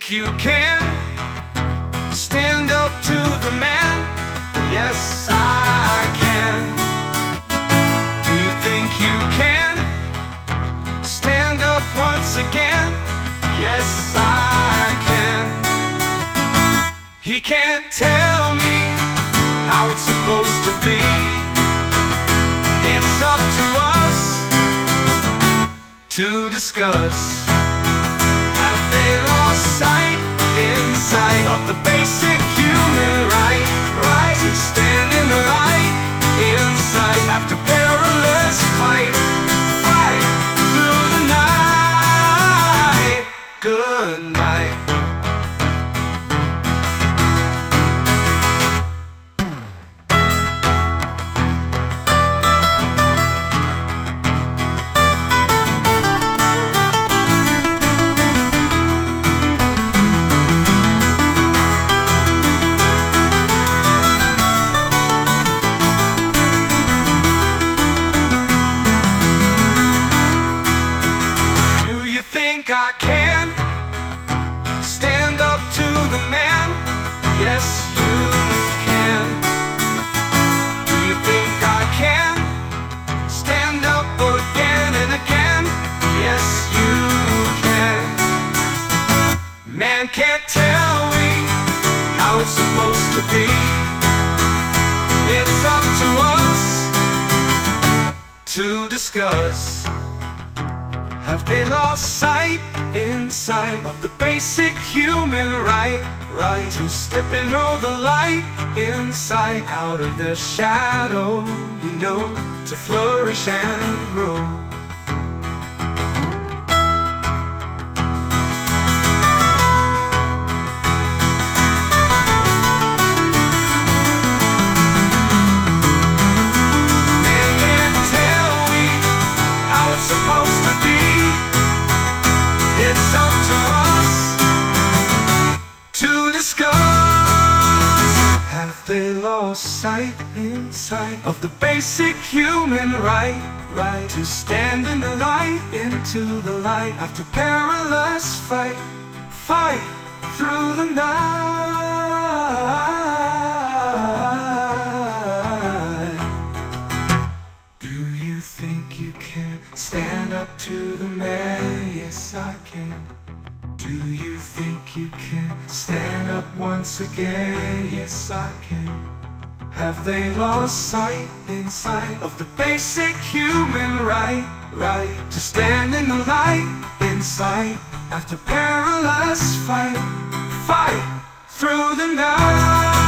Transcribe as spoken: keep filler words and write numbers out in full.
think you can stand up to the man? Yes, I can. Do you think you can stand up once again? Yes, I can. He can't tell me how it's supposed to be. It's up to us to discuss. Have they lost sight inside of the basic human right? Right to stand in the light inside after perilous fight. Fight through the night. Good night. I can stand up to the man. Yes, you can. Do you think I can stand up again and again? Yes, you can. Man can't tell me how it's supposed to be. It's up to us to discuss. Have they lost sight inside of the basic human right? Right to step into the light inside, out of the shadow, you know, to flourish and grow. Man can't tell me how it's supposed to be. It's up to us to discuss. Have they lost sight inside of the basic human right? Right to stand in the light, into the light after perilous fight. Fight through the night. Do you think you can stand up to the man? Yes, I can. Do you think you can stand up once again? Yes, I can. Have they lost sight inside of the basic human right? Right to stand in the light inside after perilous fight. Fight through the night.